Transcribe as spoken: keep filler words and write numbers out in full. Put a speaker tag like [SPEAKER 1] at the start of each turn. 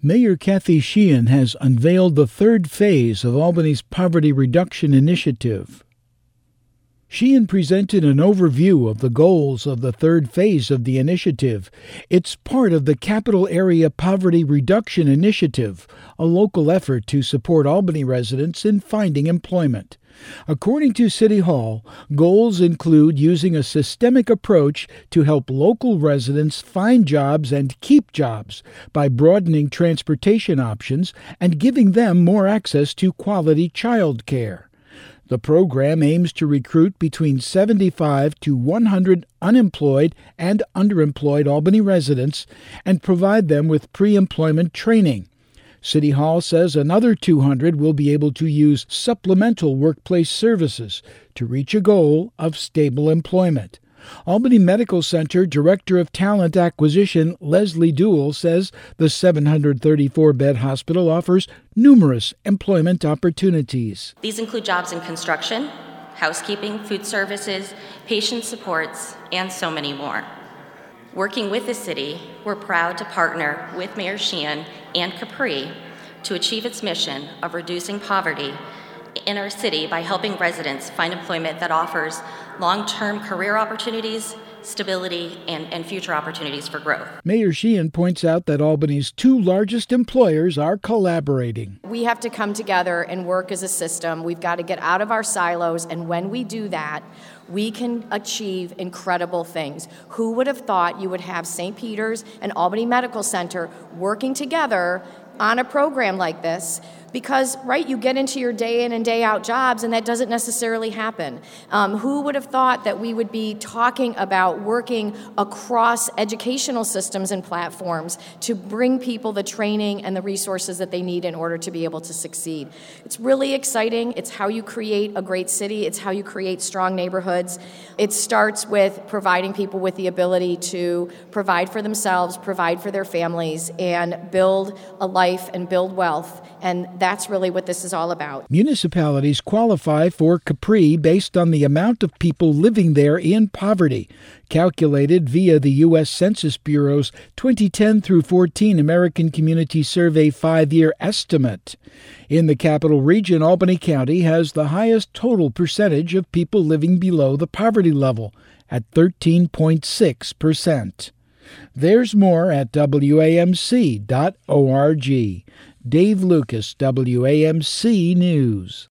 [SPEAKER 1] Mayor Kathy Sheehan has unveiled the third phase of Albany's poverty reduction initiative. Sheehan presented an overview of the goals of the third phase of the initiative. It's part of the Capital Area Poverty Reduction Initiative, a local effort to support Albany residents in finding employment. According to City Hall, goals include using a systemic approach to help local residents find jobs and keep jobs by broadening transportation options and giving them more access to quality child care. The program aims to recruit between seventy-five to one hundred unemployed and underemployed Albany residents and provide them with pre-employment training. City Hall says another two hundred will be able to use supplemental workplace services to reach a goal of stable employment. Albany Medical Center Director of Talent Acquisition Leslie Duell says the seven hundred thirty-four bed hospital offers numerous employment opportunities.
[SPEAKER 2] These include jobs in construction, housekeeping, food services, patient supports, and so many more. Working with the city, we're proud to partner with Mayor Sheehan and Capri to achieve its mission of reducing poverty in our city by helping residents find employment that offers long-term career opportunities, stability, and, and future opportunities for growth.
[SPEAKER 1] Mayor Sheehan points out that Albany's two largest employers are collaborating.
[SPEAKER 3] We have to come together and work as a system. We've got to get out of our silos, and when we do that, we can achieve incredible things. Who would have thought you would have Saint Peter's and Albany Medical Center working together on a program like this? Because, right, you get into your day in and day out jobs, and that doesn't necessarily happen. Um, who would have thought that we would be talking about working across educational systems and platforms to bring people the training and the resources that they need in order to be able to succeed? It's really exciting. It's how you create a great city. It's how you create strong neighborhoods. It starts with providing people with the ability to provide for themselves, provide for their families, and build a life and build wealth. And that's really what this is all about.
[SPEAKER 1] Municipalities qualify for Capri based on the amount of people living there in poverty, calculated via the U S Census Bureau's twenty ten through fourteen American Community Survey five-year estimate. In the Capital Region, Albany County has the highest total percentage of people living below the poverty level at thirteen point six percent. There's more at W A M C dot org. Dave Lucas, W A M C News.